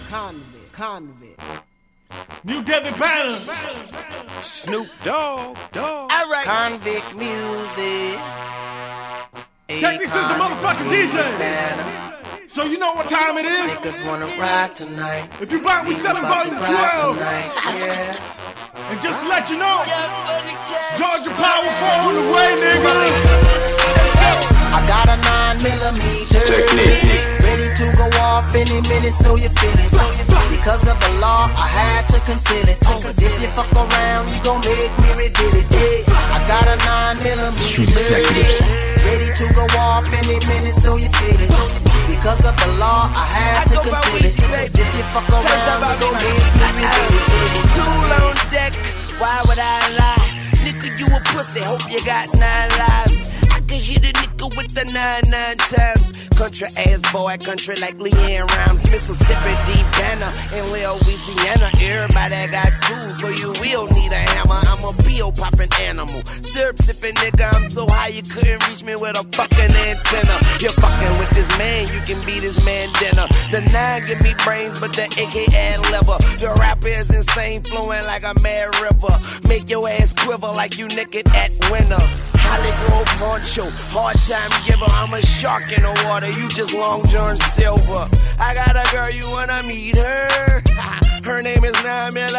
Convict. New David Banner. Snoop Dogg. Alright. Convict music. Technics is the motherfucking DJ. So you know what time it is? Niggas wanna ride tonight. If you buy, we selling volume 12. Yeah. And just to let you know, Georgia Power 4 on the way, nigga. I got a 9mm, ready to go off any minute, so you feel it. Because of the law, I had to conceal it. Cause if you fuck around, you gon' make me reveal it. I got a 9mm, Street executives, ready to go off any minute, so you feel it. Because of the law, I had to conceal it. Cause if you fuck around, you gon' make me reveal it. Tool on deck, why would I lie? Nigga, you a pussy, hope you got 9 lives. Cause you the nigga with the 9 times. Country ass boy, country like Leanne Rhymes. Mississippi, deep banner in Louisiana. Everybody got tools, so you will need a hammer. I'm a bill popping animal. Syrup sipping nigga, I'm so high you couldn't reach me with a fucking antenna. You're fucking with this man, you can be this man dinner. The 9 give me brains, but the AK add liver. The rapper is insane, flowing like a mad river. Make your ass quiver like you naked at winter. Hollywood poncho, hard time giver. I'm a shark in the water, you just Long John Silver. I got a girl, you wanna meet her? Her name is 9mm.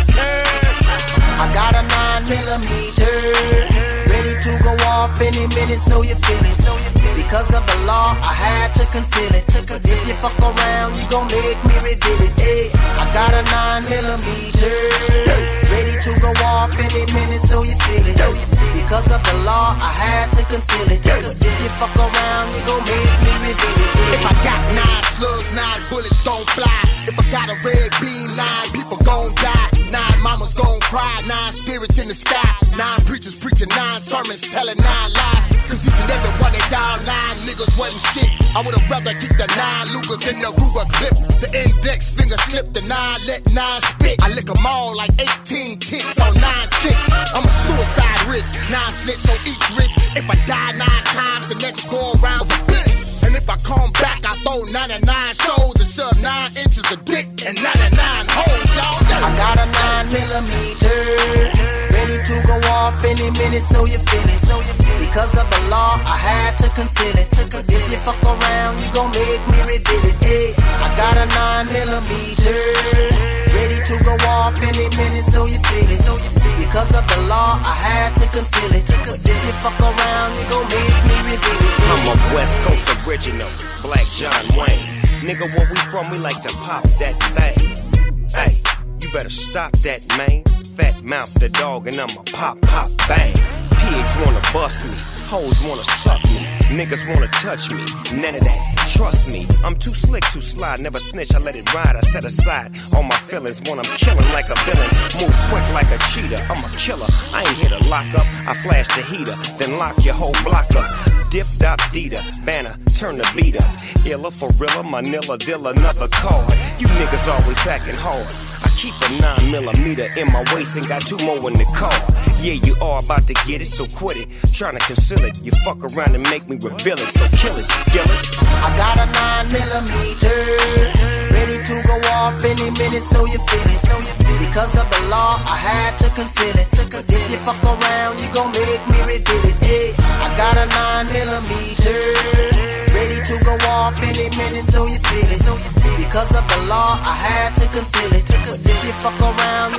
I got a 9mm, ready to go off any minute, so you feel it. Because of the law, I had to conceal it. Cause if you fuck around, you gon' make me reveal it. I got a 9mm, ready to go off any minute, so you feel it. Because of the law, I had to conceal it. Cause if you fuck around, you gon' make me reveal it. If I got 9 slugs, 9 bullets gon' fly. If I got a red beam, 9 people gon' die. 9 mamas gon' cry, 9 spirits in the sky. 9 preachers preaching 9 sermons, telling 9 lies. Cause each and every one of y'all 9 niggas wasn't shit. I would've rather keep the 9 Lugers in the Ruger clip. The index finger slip, the 9 let 9 spit. I lick them all like 18 ticks on 9 chicks. I'm a suicide risk, 9 slits on each wrist. If I die 9 times, the next go around's a bitch. And if I come back, I throw 99 shows and shove 9 inches of dick and 99 holes, y'all. I got a 9mm, ready to go off any minute, so you feel it. Because of the law, I had to conceal it. Cause if you fuck around, you gon' make me reveal it. I got a 9mm, ready to go off any minute, so you feel it. Because of the law, I had to conceal it. Cause if you fuck around, you gon' make me reveal it. I'm a West Coast original, Black John Wayne. Nigga, where we from, we like to pop that thing. Hey, you better stop that, man. Fat mouth the dog and I'ma pop, bang. Pigs wanna bust me, hoes wanna suck me, niggas wanna touch me, none of that. Trust me, I'm too slick, too sly, never snitch, I let it ride. I set aside all my feelings when I'm killing like a villain. Move quick like a cheetah, I'm a killer. I ain't here to lock up, I flash the heater, then lock your whole block up. Dip, dop, Dita, banner, turn the beat up. Illa, for real, Manila, deal another card. You niggas always acting hard. I keep a 9mm in my waist and got 2 more in the car. Yeah, you are about to get it, so quit it. Trying to conceal it, you fuck around and make me reveal it. So kill it, skill it. I got a 9mm, ready to go off any minute, so you feel it. Because of the law, I had to conceal it. Cause if you fuck around, you gon' make me reveal it. I got a 9mm, ready to go off any minute, so you feel it. Because of the law, I had to conceal it. Cause if you fuck around,